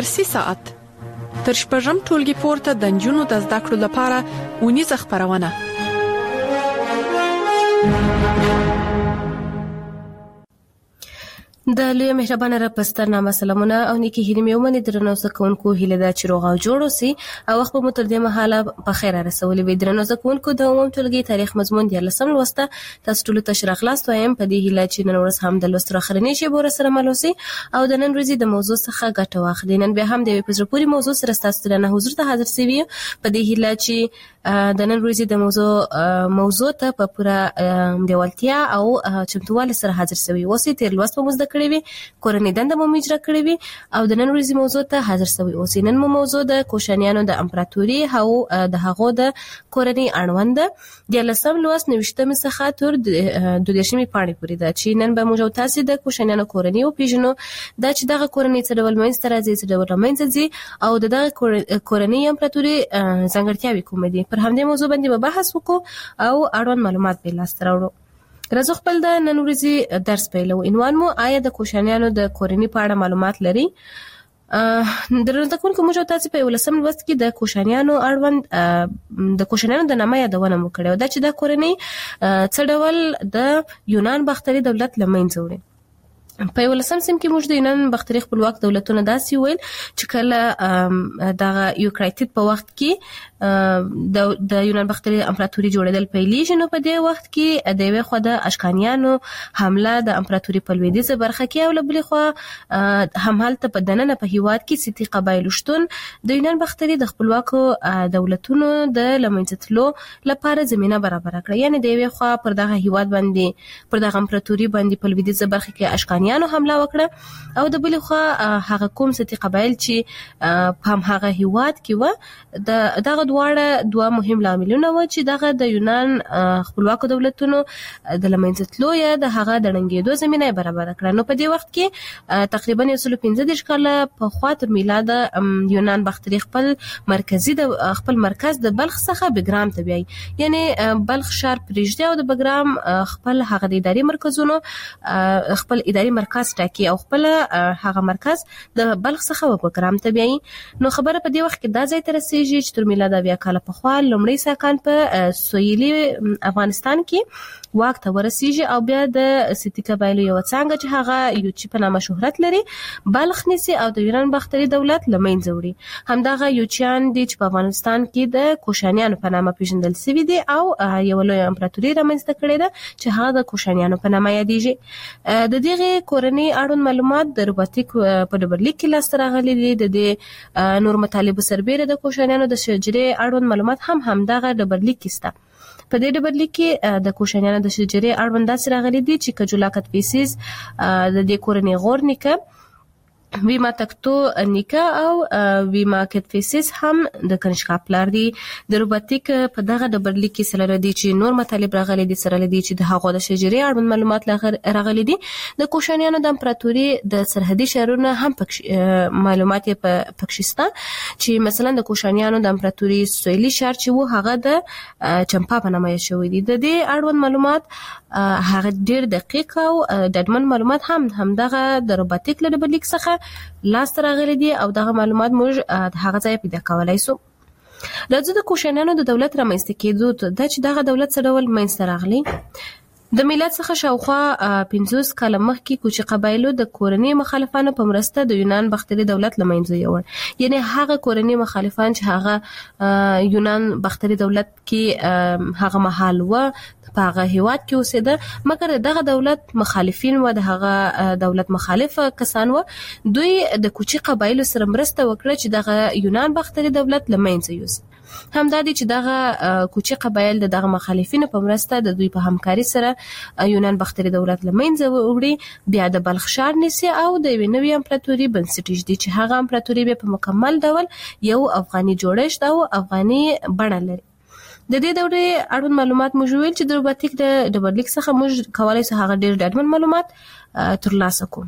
درسي ساعت تر شپږم ټولګي پورته د نجونو د زده کړو لپاره ونیزه خپرونه. د لوی مهربانه رب سترنامه سلامونه او نیکی هیله مې ومني درنو زکونکو هیله دا چې روغ او جوړ اوسئ او وخت په متر د مهاله په خیر رسولې وي. درنو زکونکو د عموم ټولګي تاریخ مضمون دی لسم لوسته تاسو ټول ته شرح خلاص وایم په دې هیله چې نن ورځ هم د لوسترو اخرنی شی بور سره ملوسي او د نن ورځې د موضوع څخه ګټه واخلئ. نن به هم د پزرپوري موضوع سره تاسو ته حضور ته حاضر سوي په دې هیله چې د نن ورځې د موضوع ته په پوره دیوالتیا او چمتووالي سره حاضر سوي اوسئ. تیر لوست په مزد کړی وي کورنۍ دنده مو اجرا کړې وي او د نن ورځې موضوع ته حاضر سوي اوسئ. نن مو موضوع د کوشانیانو د امپراتوري او د هغو د کورنۍ اړوند د لسم لوست نوښتمه څخه تر د 12مې پاڼې پورې ده چې نن به موږ تاسو د کوشانیانو کورنۍ او پیژنو دا چې دغه کورنۍ څه ډول منځ ته راځي څه ډول منځ ځي او دغه کورنۍ امپراتوري ځانګړتیاوې کومې دي. پر همدې موضوع باندې به بحث وکړو او اړوند معلومات به لاس ته راوړو. راځو خپل د نن ورځې درس پیلو. عنوان مو آیا د کوشانیانو د کورنۍ په اړه معلومات لري؟ درنو تکونکو موږ تاسو په ولسم لوست کې د کوشانیانو اړوند د کوشانیانو د نامه یادونه مو کړو دا چې د کورنۍ څه ډول د یونان باختري دولت لمنځه وړي. په ولسم سیم کې موږ د یونان باختري خپلواک دولتونه داسې ویل چې کله د یوکرایټید په وخت کې د یونان باختري امپراتوري جوړېدل پیلېږي نو په دې وخت کې د یوې خوا د اشکانیانو حمله د امپراتوري په لویدیځه برخه کې او له بلې خوا همالته په دننه په هیواد کې سیتي قبایلو شتون د یونان باختري د خپلواکو دولتونو د لمنځه تلو لپاره زمينه برابر کړه. یعنی د یوې خوا پر دغه هیواد باندې پر دغه امپراتوري باندې په لویدیځه برخه کې اشکانیانو حمله وکړه او د بلې خوا هغه کوم سیتي قبایل چې په هم هغه هیواد کې و دغه دواړه دوه مهم لاملونه و چې دغه د یونان خپلواکو دولتونو د لمنځه تلو یا د هغه د ړنګېدو زمینه برابر کړه. نو په دې وخت کې تقریبا 115 کاله په خوا تر میلاد یونان باختري خپل مرکز د بلخ څخه بګرام ته بیاي. یعنی بلخ ښار پرېږدي او د بګرام خپل هغه د اداري مرکزونو خپل اداري مرکز ټاکي او خپل هغه مرکز د بلخ څخه بګرام ته بیاي. نو خبره په دې وخت کې دا ځای ته رسیږي چې تر میلاد بیا کاله په خوا لومړی ساکان په سویلي افغانستان کې واک ته ورسیږي او بیا د سیتي قبایلو یو څنګه چې هغه یوچی په نامه شهرت لري بلخ نیسي او د یونان باختري دولت لمنځه وړي. همدغه یوچیان دي چې په افغانستان کې د کوشانیانو په نامه پیژندل شوي دي او یو لوی امپراتوري رامنځته کړې ده چې هغه د کوشانیانو په نامه یادېږي. د دغه کورنۍ اړوند معلومات د روباتیک په ډبرلیک کې لاسته راغلي دي. د نور مطالب سربېره د کوشانیانو د شجرې اړوند معلومات هم دغه ډبرلیک کې شته. په دې ډبرلیک کې د کوشانیانو د شجرې اړوند داسې راغلي دي چې کجولاکت فیسیس د دې کورنۍ غور نیکه ویما تکتو نیکه او ویما کتفیسیس هم د کنشکا پلار دي. د روباتیک په دغه ډبرلیک کې سره دي چې نور مطالب راغلي دي سره دي چې د هغو د شجرې اړوند معلومات راغلي دي. د کوشانیانو د امپراتوري د سرحدي شهرونو هم معلومات پکښ شته چې مثلا د کوشانیانو د امپراتوري سویلي شهر چې وو هغه د چمپا په نامه شوی دی. د دې اړوند معلومات هغه ډیر دقیق او ډاډمن معلومات هم دغه د روباتیک له ډبرلیک څخه لاس راغلي دي او دغه معلومات موږ هغه ځای پیدا کولای شو. راځو د کوشانیانو د دولت رامنځته کېدو د چې دغه دولت څه ډول منځته راغلی. د میلاد څخه شاوخوا 50 کاله مخکې کوچي قبایلو د کورنۍ مخالفانو په مرسته د یونان باختري دولت لمنځه یوړ. یعنی هغه کورنۍ مخالفان چې هغه یونان باختري دولت کې هغه محل و په هغه هیواد کې اوسېده مګر دغه دولت مخالفین و د هغه دولت مخالف کسان و دوی د کوچي قبایلو سره مرسته وکړه چې دغه یونان باختري دولت لمنځه یوسي. همدا دي چې دغه کوچي قبایل دغه مخالفینو په مرسته د دوی په همکاري سره یونان باختري دولت لمنځه وړي بیا د بلخ ښار نیسي او د یوې نوې امپراتوري بنسټ ایږدي چې هغه امپراتوري به په مکمل ډول یو افغاني جوړښت او افغاني بڼه لري. د دې دورې اړوند معلومات موږ ویل چې د روباتیک د ډبرلیک څخه موږ کولای شو هغه ډېر ډاډمن معلومات ترلاسه کوو.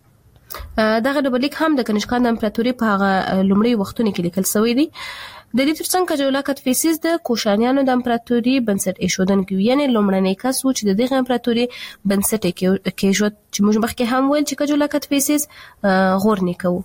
دغه ډبرلیک هم د کنشکا د امپراتوري په هغه لومړي وختونو کې لیکل شوی دی. د دې ترڅنګ کجولاکت فیسیس د کوشانیانو د امپراتوري بنسټ ایښودونکی یعنی لومړنی کس و چې د دغه امپراتوري بنسټ کېښود چې موږ مخکې هم ویل چې کجولاکت فیسیس غور نیکه و.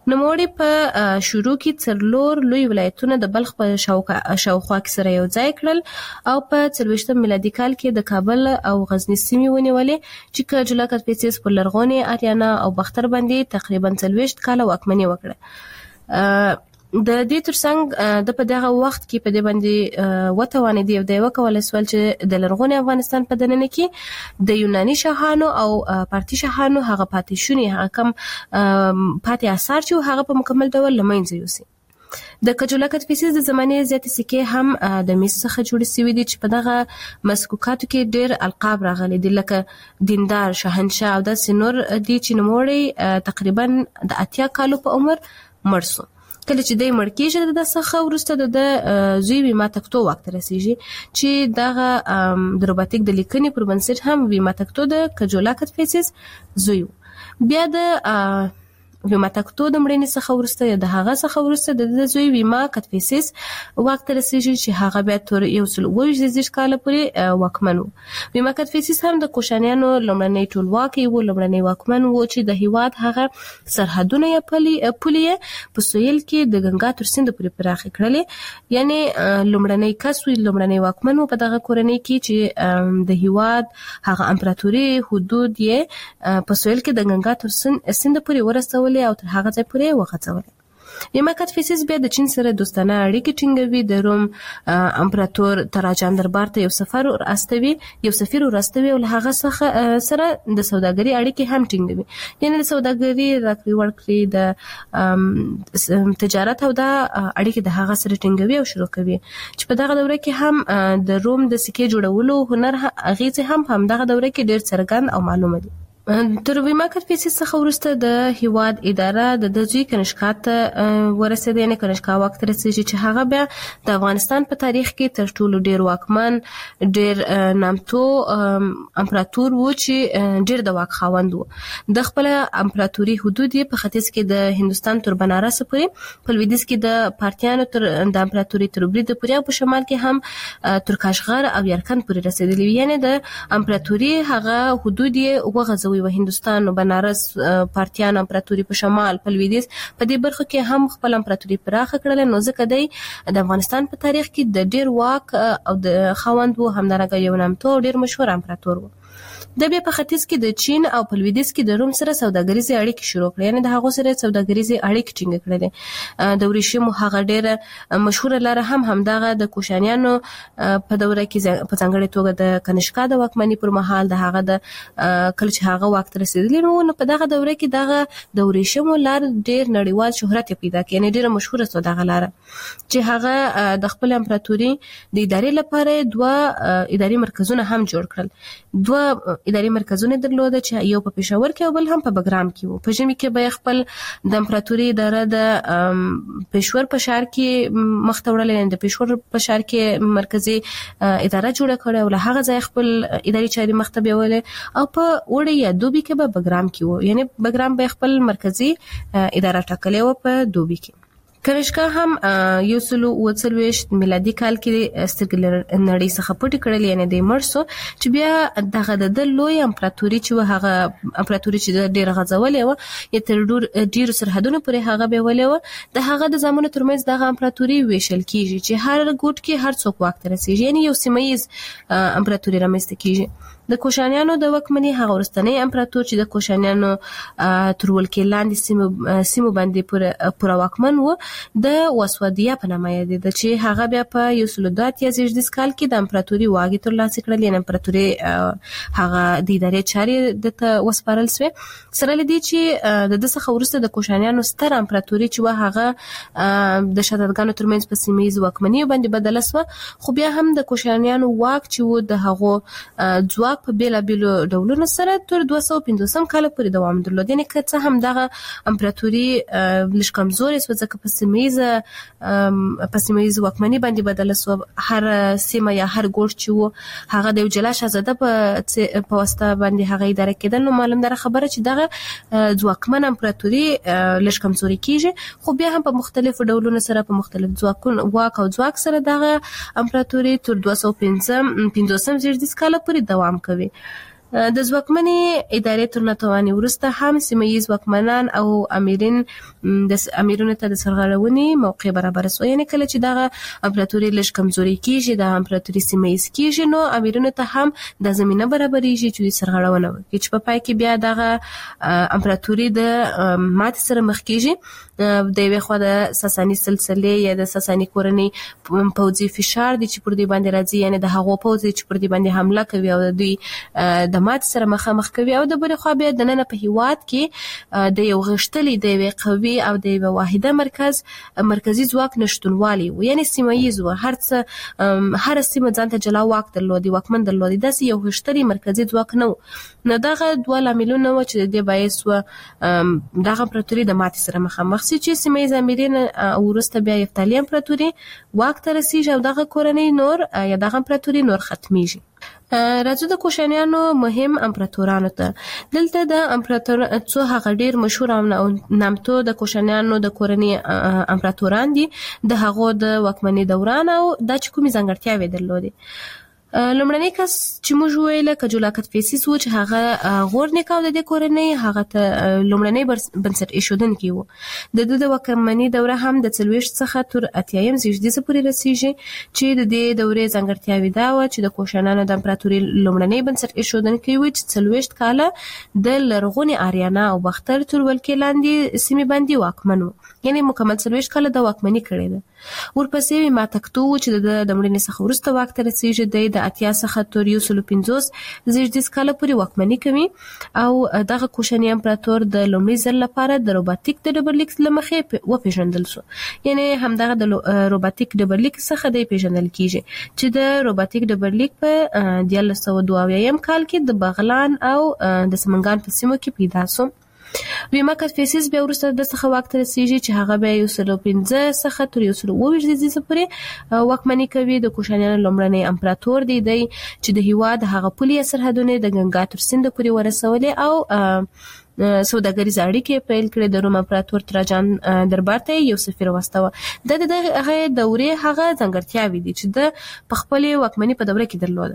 نوموړي په شروع کې څلور لوی ولایتونه د بلخ په شاوخوا کې سره یو ځای کړل او په 24 میلادي کال کې د کابل او غزنی سیمې ونیولې چې کجلا کدفیسس پر لرغوني آریانا او بختر باندې تقریبا 40 کال واکمني وکړه. د دې ترڅنګ د په دغه وخت کې په دې باندې وتوانې دی د وکول سوال چې د لرغوني افغانستان په دننه کې د یوناني شاهانو او پارتي شاهانو هغه پاتې شونی هغه کم پاتې آثار چې هغه په مکمل ډول لمنځه یوسي. د کجلا کدفیسس د زمانې زیاتې سکې هم د مس څخه جوړې شوې دي چې په دغه مسکوکاتو کې ډېر القاب راغلي دي لکه دیندار، شاهنشاه او داسې نور دي چې نوموړی تقریبا د 80 کالو په عمر مړ شو. کله چې د مړ کېږي د څخه ورسته د زوی ویما تکتو وخت رسیږي چې دغه د روباتیک د لیکنې پر بنسټ هم ویما تکتو د کجلا کدفیسس زوی. بیا د ویما تکتو د مړینې څخه ورسته یا د هغه څخه ورسته د زوی ویما کدفیسس وخت رسیږي چې هغه بیا تر 120 کال پورې واکمن و. ویما کدفیسس هم د کوشانیانو لومړنی ټولواکي و، لومړنی واکمن و چې د هیواد هغه سرحدونه یې پولې په سویل کې د ګنگا تر سیند پورې پراخ کړلې. یعنی لومړنی کس و، لومړنی واکمن و په دغه کورنۍ کې چې د هیواد هغه امپراتوري حدود یې په سویل کې د ګنگا تر سیند پورې ورسول او تر هغه ځای پورې وغځول. ویما کدفیسس بیا د چین سره دوستانه اړیکې ټینګوي، د روم امپراتور تراجان دربار ته یو سفیر ورستوي او له هغه څخه سره د سوداګري اړیکې هم ټینګوي. یعنی د سوداګري راکړې ورکړې د تجارت او د اړیکې د هغه سره ټینګوي او شروع کوي چې په دغه دوره کې هم د روم د سکې جوړولو هنر اغیزې هم دغه دوره کې ډېر څرګند او معلومه دي. تر ویما کدفیسس څخه وروسته د هیواد اداره د زوی کنشکا ته ورسېده. یعنی کنشکا وخت رسېږي چې هغه بیا د افغانستان په تاریخ کې تر ټولو ډېر واکمن، ډېر نامتو امپراتور و چې ډېر د واک خاوند و. د خپل امپراتوري حدود په ختیځ کې د هندوستان تر بنارس پورې، په لویدیځ کې د پارتیانو تر د امپراتوري تر برید پورې او په شمال کې هم تر کاشغر او یرکن پورې رسېدلی. یعنی د امپراتوري هغه حدود یې وغځول و هندوستان او بنارس، پارتیان امپراتوري په شمال، په لویدیځ په دې برخو کې هم خپل امپراتوري پراخه کړل. نو ځکه د افغانستان په تاریخ کې د ډېر واک او د خاوند وو، همدارنګه یو نامتو او ډېر مشهور امپراتور وو. د بیا په ختیځ کې د چین او په لویدیځ کې د روم سره سوداګریزي اړیکې شروع کړې. یعنی د هغو سره سوداګریزي اړیکې ټینګ کړې. د ورېښمو هغه ډېر مشهور لاره هم دغه د کوشانیانو په دوره کې په ځانګړې توګه د کنشکا د واکمنۍ پر مهال د هغه د کله چې هغه وخت رسیدلی نو په دغه دوره کې دغه د ورېښمو لار ډېر نړیوال شهرت پیدا کړ. یعنی ډېر مشهور شو دغه لار چې هغه د خپل امپراتوري د ادارې لپاره دوه اداري مرکزونه هم جوړ کړل. دوه اداري مرکزونه درلوده چې یو په پېښور کې او بل هم په بګرام کې وو. په ژمي کې به خپل د امپراتوري اداره د پېښور په ښار کې مخته وړلې، د پېښور په ښار کې مرکزي اداره جوړه کړه او له هغه ځای خپل اداري چاري مخته بیولې او په وړي یا دوبي کې به بګرام کې وو. یعنی بګرام به خپل مرکزي اداره ټاکلې و په دوبي کې. کنشکا هم 1940 میلادي کال کې سترګې نړۍ څخه پټې کړل. یعنی د مړ شو چې بیا دغه د لوی امپراتوري چې هغه امپراتوري چې ډېر غځولې و یا تر ډېر سرحدونو پورې هغه بیولې و، د هغه د زمانو ترمنځ دغه امپراتوري ویشل کیږي چې هر ګوټ کې هر څوک واک ته رسیږي. یعنی یو سیمایز امپراتوري رامنځته کیږي. د کوشانیانو د واکمنۍ هغه وروستنی امپراتور چې د کوشانیانو تر ولکې لاندې سیمو باندې پوره واکمن و، د وسودیا په نامه یادېده چې هغه بیا په 1918 کال کې د امپراتوري واګې ترلاسه کړل. یعنې امپراتوري هغه د ادارې چارې دته وسپارل سوې. سره له دې چې د ده څخه وروسته د کوشانیانو ستر امپراتوري چې وه هغه د شدادګانو ترمنځ په سیمه ییزو واکمنیو باندې بدله سوه. خو بیا هم د کوشانیانو واک چې و د هغو ځواک په بیلابیلو ډولونو سره تر 250 کال پورې دوام درلود. یعنې که څه هم دغه امپراتوري لږ کمزورې سوه ځکه په سیمه ییزه واکمنۍ باندې بدله سوه. هر سیمه یا هر ګوټ چې و هغه د یو جلا شهزاده په واسطه باندې هغه اداره کېدل. نو معلومداره خبره چې دغه ځواکمن امپراتوري لږ کمزوري کیږي. خو بیا هم په مختلفو ډولونو سره په مختلف واک او ځواک سره دغه امپراتوري تر 250 کال پورې دوام کوي. د ځواکمنې ادارې تر ناتوانۍ وروسته هم سیمه‌ییز واکمنان او امیرونو ته د سرغړونې موقع برابره سوه. یعنې کله چې دغه امپراتوري لږ کمزوري کېږي، د امپراتوري سیمه‌ییز کېږي، نو امیرونو ته هم د زمینه برابرېږي چې دوی سرغړونه وکړي، چې په پای کې بیا دغه امپراتوري د ماتې سره مخ کېږي. د یوې خوا د ساساني سلسلې یا د ساساني کورنۍ پوځي فشار دی چې پر دوی باندې راځي، یعنې د هغو پوځ چې پر دوی باندې حمله کوي او د دوی د ماتې سره مخامخ کوي. او د بلې خوا بیا دننه په هیواد کې د یو غښتلي، د یوې قوي او د یوه واحده مرکزي ځواک نشتونوالی و، یعنې سیمه‌ییز و. هره سیمه ځان ته جلا واک درلودي، واکمن درلودي، داسې یو غښتلی مرکزي ځواک نه و. نو دغه دوه لاملونه و چې د دې باعث و دغه امپراتوري د ماتې سره مخامخ سي، چې سیمه‌ییز امیرین وروسته بیا یفتالي امپراتوري واک ته رسیږي او دغه کورنۍ نور یا دغه امپراتوري نور ختمیږي. راځو د کوشانیانو مهم امپراتورانو ته. دلته د امپراتور څو هغه ډیر مشهور او نامتو د کوشانیانو د کورنۍ امپراتوران دي، د هغو د واکمنۍ دوران او دا چې کومې ځانګړتیاوې درلودې. لومړنی کس چې موږ ویل کجولا کتفیسیس و، چې هغه غورنیک او د دې کورنۍ هغه ته لومړنی بنسټ ایښودونکی و. د د واکمنۍ دوره هم د 40 څخه تر 80 زیږدیزه پورې رسیږي، چې د دې دورې ځانګړتیاوې دا و چې د کوشانیانو د امپراتوري لومړنی بنسټ ایښودونکی و چې 40 کاله د لرغونې آریانا او باختر تر ولکې لاندې سیمې باندې واکمن و، یعنی مکمل 40 کاله د واکمنۍ کړې ده. ورپسې ماتکتو چې د مړینې څخه وروسته واک ته رسیږي، د 80 څخه تر 150 زیږدیز کاله پورې واکمنۍ کوي. او دغه کوشاني امپراتور د لومړي ځل لپاره د روباتیک د ډبرلیک له مخې وپېژندل شو، یعنی همدغه د روباتیک ډبرلیک څخه د پیژندل کیږي چې د روباتیک ډبرلیک په 1922 کال کې د بغلان او د سمنګان په سیمو کې پیدا شو. ویما کتفیسیس بیا وروسته د څخه واک ته رسیږي چې هغه بیا 115 څخه تر 120 زیږدیزه پورې واکمنۍ کوي. د کوشانیانو لومړنی امپراتور دی چې د هیواد هغه پولي سرحدونه د ګنگا تر سیند پورې ورسولې او سوداګریز اړیکې پیل کړې. د روم امپراتور تراجان دربار ته یو سفیر واستاوه. د هغه دورې هغه ځانګړتیاوې دي چې د خپل واکمنۍ په دوره کې درلوده.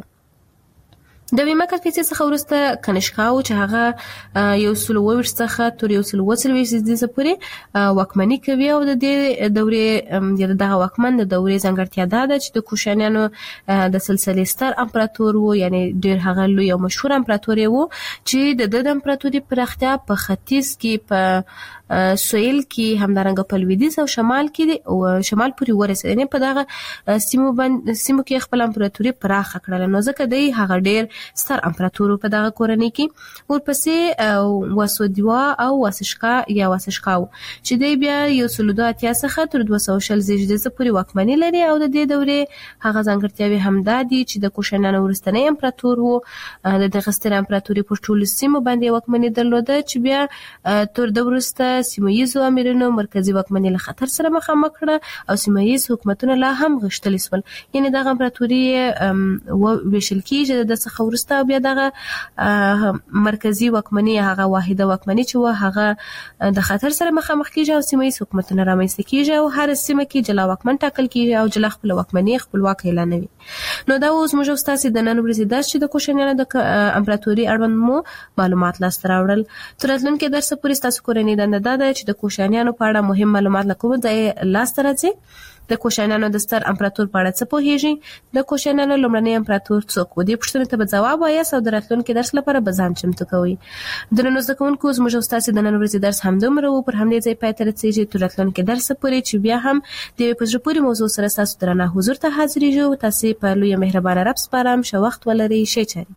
د ویما کتفیسیس څخه وروسته کنشکاو چې هغه 120 څخه تر 140 زیږدیزه پورې واکمنۍ کوي. او د دې دورې یا دغه واکمن د دورې ځانګړتیا ده چې د کوشانیانو د سلسلې ستر امپراتور وو، یعنی ډیر هغه لوی او مشهور امپراتور وو چې د امپراتوري پراختیا په ختیځ کې، په سویل کې، همدارنګه په لویدیځ او شمال کې او شمال پورې ورسېد. یعنی په دغه سیمو کې خپل امپراتوري پراخه کړله، نو ځکه دی هغه ډیر ستر امپراتور په دغه کورنۍ کې. ورپسې واسودیوا او واسشکاو چې دی بیا 180 څخه تر 240 زیږدیزه پورې واکمنۍ لري. او د دې دورې هغه ځانګړتیاوې همدا دي چې د کوشانیانو وروستنی امپراتور وو، د دغه ستر امپراتوري پر ټولو سیمو باندې واکمنۍ درلوده، چې بیا تر د وروسته سیمه‌ییزو امیرانو مرکزي واکمنۍ له خطر سره مخامخ کړه او سیمه‌ییز حکومتونه لا هم غښتلي شول. یعنی دغه امپراتوري ویشل کېږي د څخه وروسته بیا دغه مرکزي واکمنۍ، هغه واحده واکمنۍ چې و هغه د خطر سره مخامخ کېږي او سیمه‌ییز حکومتونه رامنځته کېږي او هر سیمه کې جلا واکمن ټاکل کېږي او جلا خپل واکمنۍ خپلواک اعلانوي. نو دا اوس موږ تاسو د نن ورځې درس چې د کوشانیانو د امپراتوري اړوند مو معلومات لاسته راوړل. تر راتلونکي درس پورې تاسو کورنۍ دنده ده چې د کوشانیانو په اړه مهم معلومات له کوم ځای لاسته راځي. د کوشانیانو د ستر امپراتور په اړه څه پوهیږئ؟ د کوشانیانو لومړنی امپراتور څوک و؟ دې پوښتنې ته به ځواب وایاست او د راتلونکي درس لپاره به ځان چمتو کوئ. درنو زده کوونکو، زموږ او ستاسو د نن ورځې درس همدومره و. پر همدې ځای پای ته رسیږي. تر راتلونکي درس پورې چې بیا هم د یوې په زړه پورې موضوع سره ستاسو درانه حضور ته حاضرېږو. تاسې په لویه مهربانه رب سپارم. ښه وخت ولرئ. ښې چارې.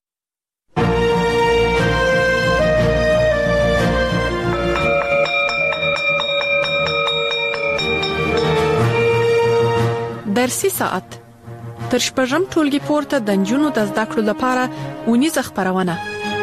درسي ساعت تر شپږم ټولګي پورته د نجونو د زده کړو لپاره اونیزه خپرونه.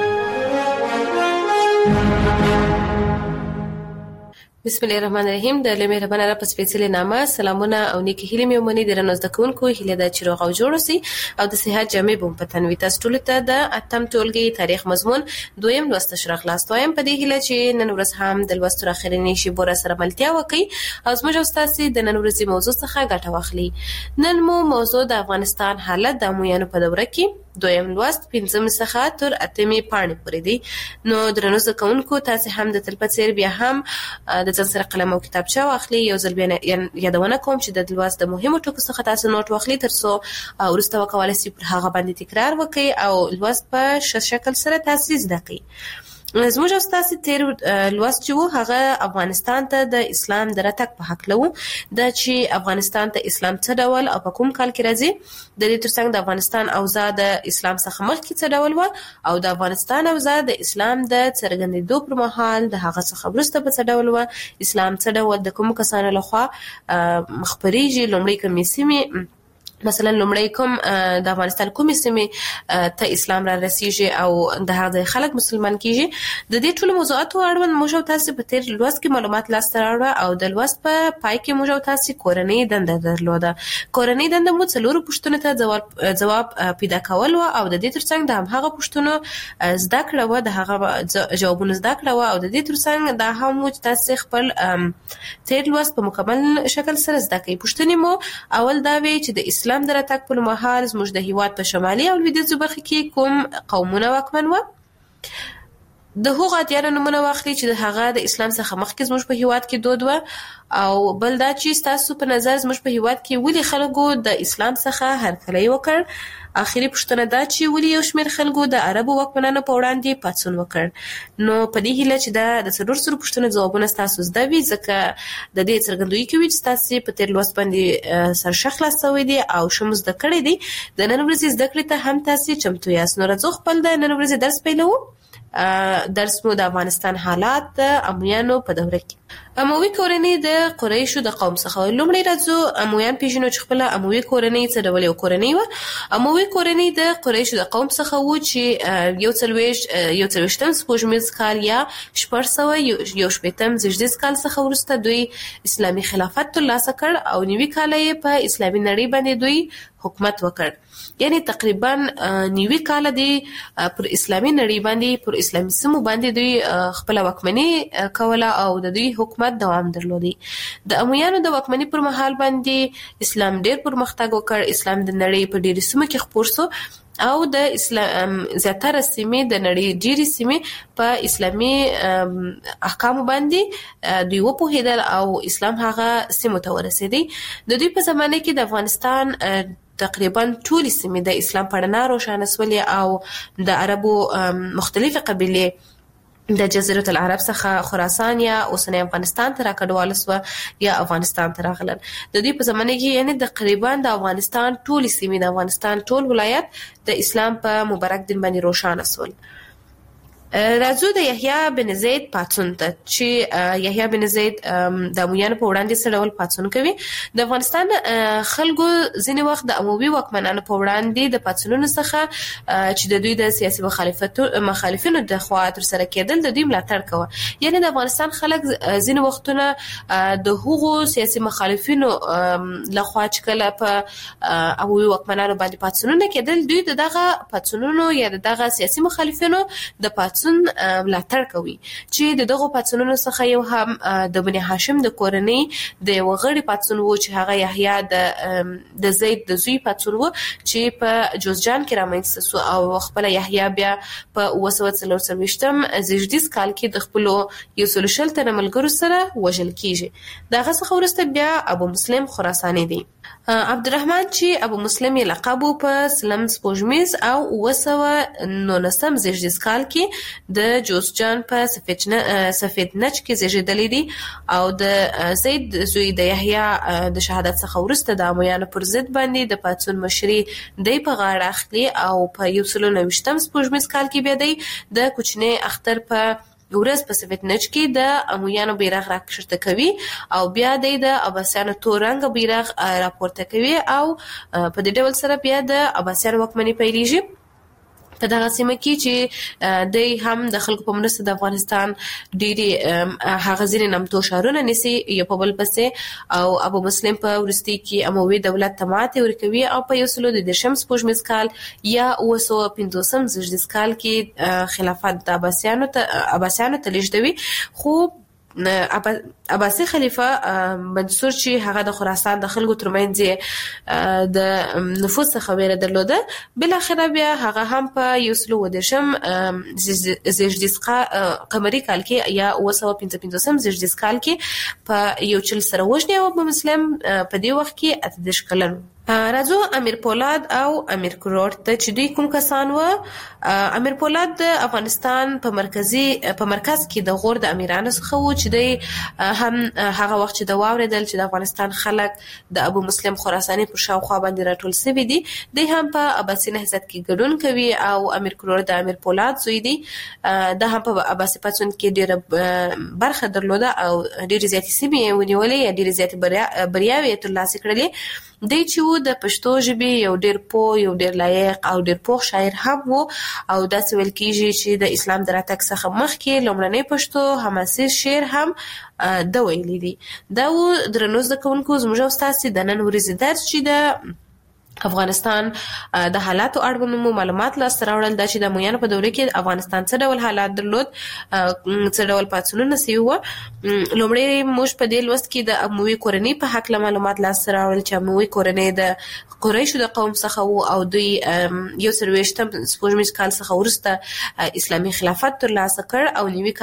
بسم الله الرحمن الرحیم. د لمه ربانه را په سپیڅلې نامه سلامونه او نیکی هیله مې ومني. درنو زده کوونکو، هیله ده چې روغ او جوړ اوسئ او د صحت جامې بوم په تن وي. تاسو ټول ته د اتم ټولګي تاریخ مضمون دویم لوست شرح خلاص وایم. په دې هیله چې نن ورځ هم د لوست تر اخرنۍ شی بوره سره ملتیا وکړي او زموږ استاد د نن ورځې موضوع څخه ګټه واخلي. نن مو موضوع د افغانستان حالت د امویانو په دوره کې دویم لوست 5 څخه تر 8 پاڼې پورې دی. نو درنو زده کوونکو تاسو هم د تل په څیر بیا هم د ځان سره قلم او کتابچه واخلئ. یو ځل بیا یادونه کوم چې د لوست د مهمو ټکو څخه تاسو نوٹ واخلئ ترڅو وروسته وکولای شئ پر هغه باندې تکرار وکړئ او لوست په ښه شکل سره تاسو زده کړئ. زموږ استاد تیر لوست چې وو هغه افغانستان ته د اسلام د راتګ په حق لو د چې افغانستان ته اسلام څه ډول او په کوم کال کې راځي. د دې ترڅنګ د افغانستان اوضاع د اسلام څخه مخکې څه ډول و او د افغانستان اوضاع د اسلام د څرګندېدو پر مهال د هغه څخه وروسته په څه ډول و. اسلام څه ډول د کوم کسانو لخوا خبرېږي. لومړی کومې سیمې مثلا لومړی کوم د افغانستان کومې سیمې ته اسلام را رسیږي او د هغه خلک مسلمان کیږي. د دې ټولو موضوعاتو اړوند موږ تاسو په تیر لوست کې معلومات لاسته راوړل او د لوست په پای کې موږ تاسو کورنۍ دنده درلوده. کورنۍ دنده مو څلورو پوښتنو ته جواب پیدا کول او د دې ترڅنګ د هغه پوښتنو زده کړه و د هغه جوابونه زده کړه او د دې ترڅنګ د هم تاسو خپل تیر لوست په مکمل شکل سره زده کړئ. پوښتنې مو اول دا وی چې د اسلام د راتګ پر مهال زموږ د هیواد په شمالي او لویدیځو برخو کې کوم قومونه واکمن و. د هغو ادیانو نومونه واخلئ چې د هغه د اسلام څخه مخکې زموږ په هیواد کې دود و او بل دا چې تاسو په نظر زموږ په هیواد کې ولې خلکو د اسلام څخه هرکلی وکړ. اخیری پوښتنه دا چې ولې یو شمېر خلکو د عربو واکمنانو په وړاندې پاڅون وکړ. نو په دې هیله چې دا د څلور سرو پوښتنو ځوابونه تاسو زده وي ځکه د دې څرګندوي کوي چې تاسو په تیر لوست باندې سرښه خلاصوي دي او شمو زده کړی دي. د نن ورځې زده کړې ته هم تاسو چمتو یاست. نو راځو خپل د نن ورځې درس پیلو. درس مو د افغانستان حالات د امویانو په دوره کې. اموي کورنۍ د قریشو د قوم څخه. لومړی راځو امویان پیژنو چې خپل اموي کورنۍ څه ډول یو کورنۍ و. اموي کورنۍ د قریشو د قوم څخه و چې یو څلوېښتم سپوږمیز کال یا 618 زیږدیز کال څخه وروسته دوی اسلامي خلافت ترلاسه کړ او 90 کال یې په اسلامي نړۍ باندې دوی حکومت وکړ. یعنی تقریبا 90 کال دی پر اسلامي نړۍ باندې پر اسلامي سیمو باندې دوی خپل واکمني کوله او د دوی حکومت دوام درلودي. د امویانو د واکمني پر مهال باندې اسلام ډېر پرمختګ وکړ. اسلام د نړۍ په ډېرو سیمو کې خپور شو او د اسلام زیاتره سیمې د نړۍ ډېرې سیمې په اسلامي احکامو باندې دوی وپوهېدل او اسلام هغه سیمو ته ورسېدی. د دوی په زمانه کې د افغانستان تقریبا ټول سیمې د اسلام په رڼا روښانه سولې او د عربو مختلفې قبیلې د جزیره العرب څخه خراسان یا اوسنی افغانستان ته راکډوال سو یا افغانستان ته راغلل. د دوی په زمانه کې یعنی تقریبا د افغانستان ټول سیمې د افغانستان ټول ولایت د اسلام په مبارک دین باندې روښانه سول. راځو د یحیی بن زید پاڅون ته چې یحیی بن زید د امویانو په وړاندې څه ډول پاڅون کوي. د افغانستان خلکو ځینې وخت د اموي واکمنانو په وړاندې د پاڅونونو څخه چې د دوی د سیاسي مخالفینو د خوا تر سره کېدل د دوی ملاتړ کوه. یعنی د افغانستان خلک ځینې وختونه د هغو سیاسي مخالفینو لخوا چې کله په اموي واکمنانو باندې پاڅونونه کېدل دوی دغه پاڅونونو یا دغه سیاسي مخالفینو د پاڅون ملاتړ کوي چې دغه پاڅونونو څخه یو هم د بني هاشم د کورنۍ د یو غړي پاڅون وو چې هغه یحیی د زید د زوی پاڅون وو چې په جوزجان کې رامنځته شو او خپل یحیی بیا په 1940 زیږدیز کال کې د خپل یو سلوشل تر ملګرو سره وژل کیږي. دغه څخه وروسته بیا ابو مسلم خراساني دی. عبدالرحمن چې ابو مسلم یې لقب په سلم سپوږمیز او 1919 زیږدیز کال کې د جوزجان په سفید نج کې زیږیدلی دی او د زید زوی د یحیی د شهادت څخه وروسته د امویانو پر ضد باندې د پاڅون مشري دی په غاړه اخلي او په 1929 سپوږمیز کال کې بیا دی د کوچنی اختر په ورځ په سفید نج کې د امویانو بیرغ راکښته کوي او بیا د عباسیانو تور رنګ بیرغ راپورته کوي او په دې ډول سره بیا د عباسیانو واکمني پیلېږي. په دغه سیمه کې چې د هم د خلکو په مرسته د افغانستان ډېری هغه ځینې نامتو ښارونه نیسي یو په بل پسې او ابو مسلم په وروستي کې اموي دولت ته ماتې ورکوي او په 1910 سپوږمیز کال یا 1950 زیږدیز کال کې خلافت د عباسیانو ته لیږدوي. خو عباسي خلیفہ منصور چې هغه د خراسان د خلکو ترمنځ د نفوذ څخه ویره درلوده بل اخر بیا هغه هم په 1910 زیږدیز قمری کال کې یا 1955 زیږدیز کال کې په یو چل سره وژنی او مسلم په دې وخت کې 18 کلن راځو امیر پولاد او امیر کروړ ته چې دوی کوم کسان و. امیر پولاد د افغانستان په مرکز کې د غور د امیرانو څخه و چې دوی هم هغه وخت چې د واوریدل چې د افغانستان خلک د ابو مسلم خراساني پر شاوخوا باندې راټول شوي دي دوی هم په عباسي نهضت کې ګډون کوي او امیر کروړ د امیر پولاد زوی دی د هم په عباسي پاڅون کې ډېره برخه درلوده او ډېرې زیاتې سیمې ونیولې ډېرې زیاتې بریاوې ترلاسه کړلې. دی چې د پښتو ژبې یو ډېر پوه یو ډېر لایق او ډېر پوه شاعر هم و او داسې ویل کېږي چې د اسلام د راتګ څخه مخکې لومړنی پښتو حماسي شعر هم د ویلي دي. دا و درنو زده کوونکو زموږ او ستاسې د نن ورځې درس چې د افغانستان د حالاتو اړوند معلومات لاسته راوړل دا چې د امویانو په دوره کې افغانستان څه ډول حالات درلود څه ډول پاڅونونه سوي وو. لومړی موږ په دې لوست کې د اموي کورنۍ په حق معلومات لاسته راوړل چې اموي کورنۍ د قریشو د قوم څخه وو او دوی 1920 سپوږمیز کال څخه وروسته اسلامي خلافت ترلاسه کړ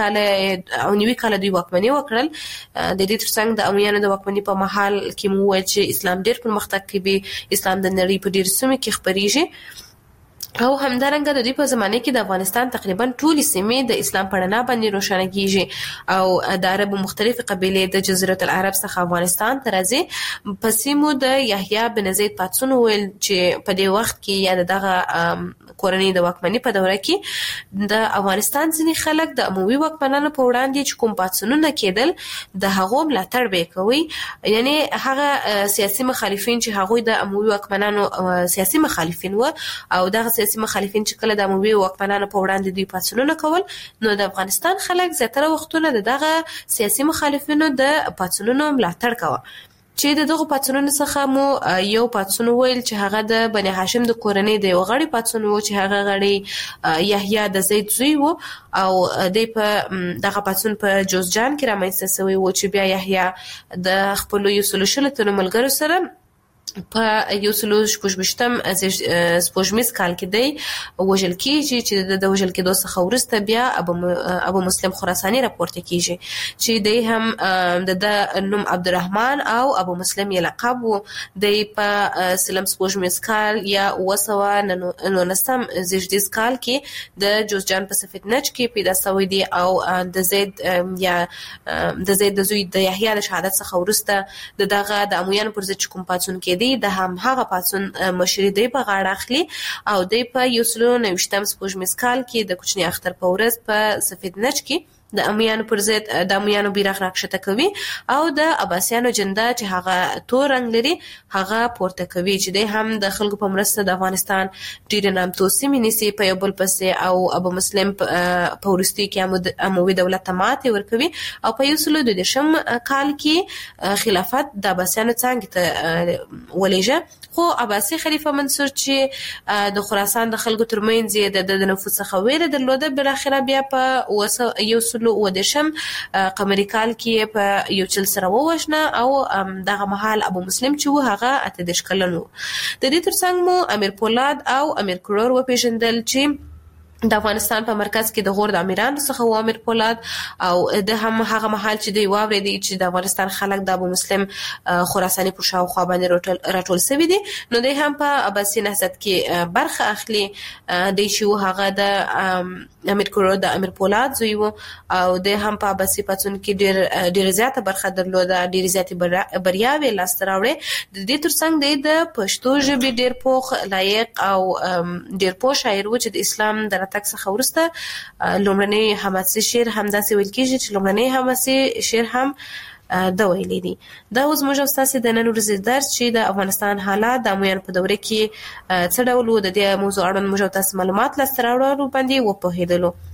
او نوي کال دوی واکمني وکړل. د دې ترڅنګ د امویانو د واکمني په مهال کې مو وایي چې اسلام ډېر پرمختګ کوي اسلام د نړۍ په ډېر سیمو کې خپرېږي او همدارنګه د دې په زمانه کې د افغانستان تقریبا ټولې سیمې د اسلام په رڼا باندې روښانه کیږي او د عربو مختلفې قبیلې د جزیره العرب څخه افغانستان ته راځي. په سیمو د یحیی بن زید پاڅون ویل چې په دې وخت کې یا دغه کورنۍ د واکمنۍ په دوره کې د افغانستان ځینې خلک د اموي واکمنانو په وړاندې چې کوم پاڅونونه کېدل د هغو ملاتړ به کوي یعنی هغه سیاسي مخالفین چې هغوی د اموي واکمنانو سیاسي مخالفین و او دغه سیاسي مخالفین چې کله د اموي واکمنانو په وړاندې دوی پاڅونونه کول نو د افغانستان خلک زیاتره وختونه دغه سیاسي مخالفینو د پاڅونونو ملاتړ کوي چې دغه پاڅونونو څخه مو یو پاڅون ویل چې هغه د بني هاشم د کورنۍ د یو غړي پاڅون و چې هغه غړي یحیی د زید زوی و او د دغه پاڅون په جوزجان کې رامنځته شوی و چې بیا یحیی د خپل یو سلوشل تر ملګرو سره په 1928 سپوږمیز کال کې دی وژل کیږي چې د وژل کېدو څخه وروسته بیا ابو مسلم خراساني راپورته کیږي چې دی هم د نوم عبدالرحمن او ابو مسلم یې لقب وو. دی په سلم سپوږمیز کال یا 1919 زیږدیز کال کې د جوزجان په سفید نج کې پیدا شوی دی او د زید یا د زید د زوی د یحیی د شهادت څخه وروسته دغه د امویانو پر ضد کوم پاڅون کې د هم هغه پاڅون مشري دی په غاړه اخلي او دی په 1929 سپوږمیز کال کې د کوچني اختر په ورځ په سفید نج کې د امیانو پر ضد د امیانو بیرغ راکښته کوي او د عباسیانو جنډه چې هغه تور رنگ لري هغه پورته کوي چې د هم د خلکو په مرسته د افغانستان ډیر نامتو سیمې نیسي په یو بل پسې او ابو مسلم په ورستي کې اموي دولت ته ماتې ورکوي او په 1912 کال کې خلافت د عباسیانو څنګه ته ولېږه. خو عباسي خلیفہ منصور چې د خراسان د خلکو ترمنځ د نفوذ څخه ویره درلوده بل اخر بیا په ودشم قمری کال کې په یو چل سره ووښنه او دغه مهال ابو مسلم چې هغه 18 کلن و. د دې ترڅنګ مو امیر پولاد او امیر کروړ وپیژندل چې د افغانستان په مرکز کې د غور د امیرانو څخه و امیر پولاد او د هم هغه محل چې دی واورېدي چې د افغانستان خلک د ابو مسلم خراساني پر شاوخوا باندې راټول شوي دي نو دی هم په عباسي نهضت کې برخه اخلي. دی چې هغه د امیر کروړ د امیر پولاد زوی و او د هم په عباسي پاڅون کې ډېر زیاته برخه درلوده ډېر زیاتې بریاوې لاسته راوړې. د دې ترڅنګ دی د پښتو ژبې ډېر پوخ لایق او ډېر پوه شاعر و چې د اسلام د تک څخه ورسته لومړنی حماسي شعر هم داسې ویل کېږي چې لومړنی حماسي شعر هم د ویلي دي. دا اوس موږ تاسو د نن ورځې درس چې د افغانستان حالات د امویانو په دوره کې څه ډول و د دې موضوع اړوند موږ تاسو معلومات لاسته راوړو باندې وپوهېدلو.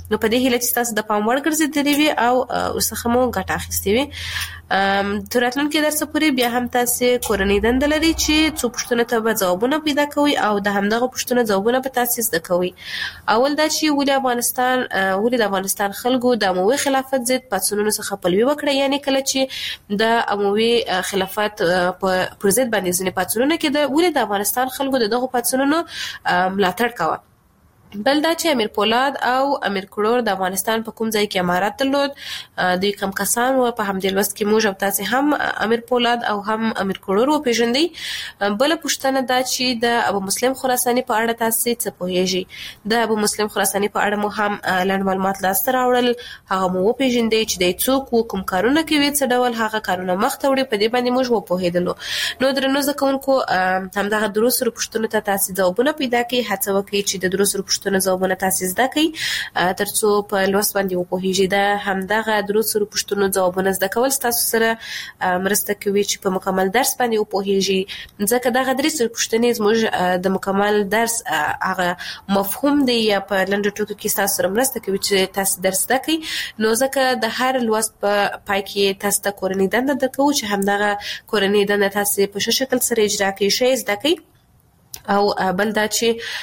نو په دې هیله چې تاسو د پام وړ ګرځېدلې وي او ورڅخه مو ګټه اخیستې وي. تر راتلونکي درس پورې بیا هم تاسو کورنۍ دنده لري چې څو پوښتنو ته به ځوابونه پیدا کوئ او د همدغه پوښتنو ځوابونه به تاسو زده کوئ. اول دا چې ولې د افغانستان خلکو د اموي خلافت ضد پاڅونونو څخه پلوي وکړه، یعنی کله چې د اموي خلافت پر ضد باندې ځینې پاڅونونه کېده ولې د افغانستان خلکو دغه پاڅونونو ملاتړ کاوه. بل دا چې امیر پولاد او امیر کروړ د افغانستان په کوم ځای کې امارات درلود، دوی کم کسان و. په همدې لوست کې موږ او تاسو هم امیر پولاد او هم امیر کروړ وپېژندئ. بل پوښتنه دا چې د ابو مسلم خراساني په اړه تاسو څه پوهیږئ؟ د ابو مسلم خراساني په اړه مو هم لاندې معلومات لاسته راوړل، هغه مو وپېژندئ چې د څوک و، کوم کارونه کوي، څه ډول هغه کارونه مخته وړي، په دې باندې موږ وپوهېدلو. نو درنو زده کوونکو همدغه درو سرو پوښتنو ته تاسو ځوابونه پیدا کړئ. هڅه وکړئ چې د درو سرو پوښتنو ځوابونه تاسو زده کړئ ترڅو په لوست باندې وپوهیږئ. دا همدغه درو سرو پوښتنو ځوابونه زده کول تاسو سره مرسته کوي چې په مکمل درس باندې وپوهیږئ، ځکه دغه درې سرو پوښتنې زموږ د مکمل درس هغه مفهوم دی یا په لنډو ټکو کې تاسو سره مرسته کوي چې تاسو درس زده کړئ. نو ځکه د هر لوست په پای کې تاسو ته کورنۍ دنده درکوو چې همدغه کورنۍ دنده تاسو په ښه شکل سره اجرا کړئ، ښه زده کړئ. او بل دا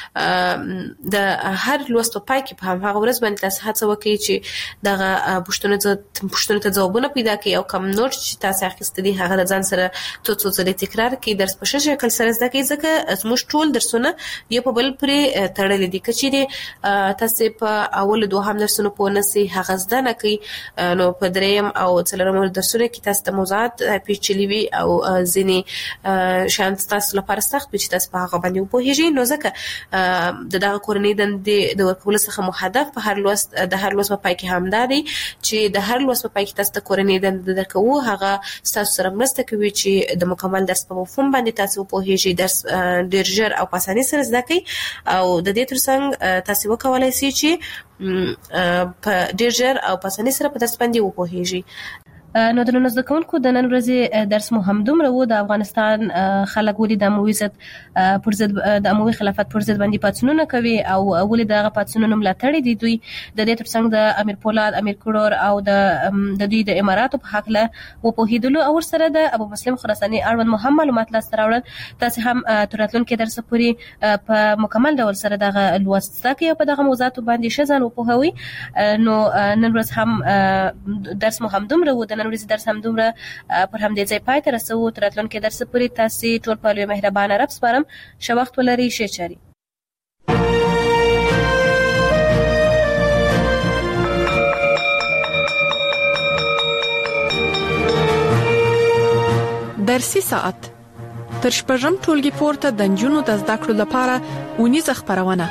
چې د هر لوست په پای کې په هغه ورځ باندې تاسو هڅه وکړئ چې دغه پوښتنو ته ځوابونه پیدا کړئ او کوم نوټ چې تاسو اخیستی دي هغه د ځان سره څو ځلې تکرار کړئ، درس په ښه شکل سره زده کړئ، ځکه زموږ ټول درسونه یو په بل پورې تړلي دي. که چیرې تاسو په اول دوهم درسونو پوه نشئ، هغه زده نه کړئ، نو په دریم او څلورم درسونو کې تاسو ته موضوعات پیچلي وي او ځینې شیان تاسو لپاره سخت وي چې تاسو په هغه باندې وپوهیږئ. نو ځکه دغه کورنۍ دندې د ورکولو څخه مو هدف د هر لوست په پای کې همدا دی چې د هر لوست په پای کې تاسو ته کورنۍ دنده درکوو، هغه تاسو سره مرسته کوي چې د مکمل درس په مفهوم باندې تاسو وپوهیږئ، درس ډیر ژر او په اسانۍ سره زده کړئ. او د دې ترڅنګ تاسو وکولای شئ چې په ډیر ژر او په اسانۍ سره په درس باندې وپوهیږئ. نو درنو زده کوونکو د نن ورځې درس مو هم دومره و. د افغانستان خلک ولې د اموي خلافت پر ضد باندې پاڅونونه کوي او ولې دغه پاڅونونه ملاتړ دي دوی، د دې ترڅنګ د امیر پولاد، امیر کروړ او د دوی د اماراتو په حق له وپوهېدلو او ورسره د ابو مسلم خراساني اړوند مو هم معلومات لاسته راوړل. تاسو هم تر راتلونکي درس پورې په مکمل ډول سره دغه لوست زده کړئ او په دغه موضوعاتو باندې ښه ځان وپوهوئ. نو نن ورځ هم درس مو هم دومره و. د نن ورځې درس هم دومره پر همدې ځای پای ته رسوو. تر راتلونکي درس پورې تاسو ټول په لوی مهربانه رب سپارم. ښه وخت ولرئ، ښه چاري. درسي ساعت تر شپږم ټولګي پورته د نجونو د زده کړو لپاره اونیزه خپرونه.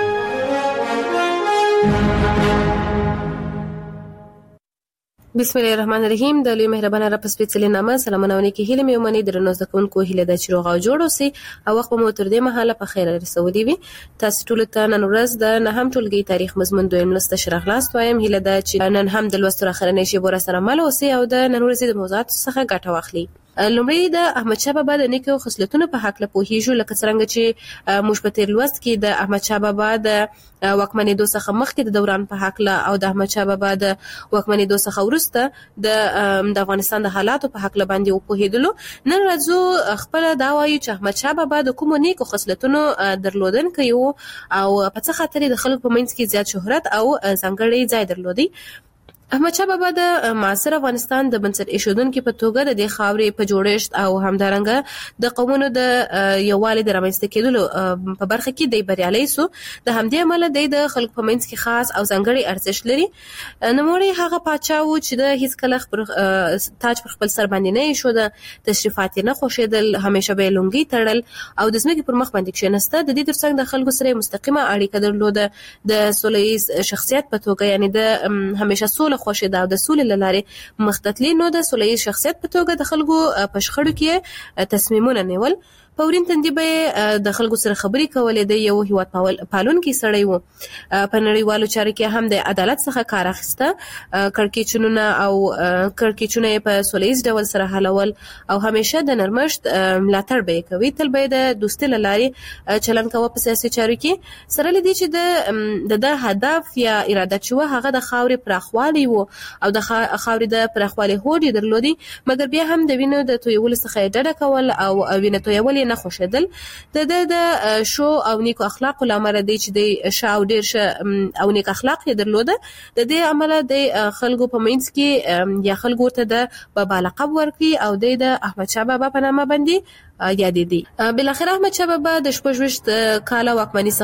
بسم الله الرحمن الرحیم. د لوی مهربانه رب سپېڅلې نامه سلامونه ونکي هیله مې ومني. درنو زده کوونکو هیله ده چې روغ او جوړ اوسئ او وخت مو تر دې مهاله په خیر رسولي وي. تاسو ټول ته نن ورځ د نهم ټولګي تاریخ مضمون دویم لوست شرحلاست وایم. هیله ده چې نن هم د لوست اخرنۍ شیبه سره مل اوسئ او د نن ورځې د موضوعات څخه ګټه واخلئ. لومړی د احمد شاه بابا د نیکو خصلتونو په حق له پوهیږو، لکه څنګه چې موږ په تیر لوست کې د احمد شاه بابا د واکمنېدو څخه مخکې د دوران په حق له او د احمد شاه بابا د واکمنېدو څخه وروسته د افغانستان د حالاتو په حق له باندې وپوهېدلو. نن راځو خپل دا وایو چې احمد شاه بابا د کومو نیکو خصلتونو درلودونکی و او په څه خاطر د خلکو په منځ کې زیات شهرت او ځانګړی ځای درلودی. احمد شاه بابا د معاصر افغانستان د بنسټ ایښودونکو په توګه د دې خاورې په جوړښت او همدارنګه د قومونو د یووالي د رامنځته کېدلو په برخه کې د بریالي سو. د همدې عمله د خلکو په منځ کې خاص او ځانګړی ارزښت لري. نوموړی هغه پاچا و چې د هیڅ کله تاج پر خپل سر باندې نه ایښود، تشریفات نه خوښېدل، همیشه به لونګي تړل او د ځمکې پر مخ باندې کښېنسته. د دې ترڅنګ د خلکو سره مستقیمه اړیکه درلوده. د سولهییز شخصیت په توګه یعنی د همیشه سوله خوښه ده او د سولې لاره مختتلی. نو د سولهییز شخصیت په توګه د خلکو په شخړو کې تصمیمونه نیول. پورین تندې به د خلکو سره خبرې کولې. د یو هیواد پالونکي سړی وو. په نړیوالو چارو کې هم د عدالت څخه کار اخیسته. کړکېچونه په سولهییز ډول سره حلول او همیشه د نرمښت ملاتړ به کوي. تل به د دوستۍ له لارې چلند کوه په سیاسي چارو کې. سره له دې چې د هدف یا اراده چې و هغه د خاورې پراخوالی وو او د خاورې د پراخوالی هوډ یې درلودي، مګر بیا هم د وینو د تویولو څخه یې ډډه کول او وینه تویول یې نه خوښېدل. د شو او نیکو اخلاقو له امله دی چې د ښه او ډېر ښه او نیک اخلاق یې درلوده. د دې عمله د خلکو په منځ کې یا خلکو ورته د بابا لقب ورکړي او د احمدشاه بابا په نامه باندې یادېدي. بالاخره احمدشاه بابا د 26 کاله واکمنۍ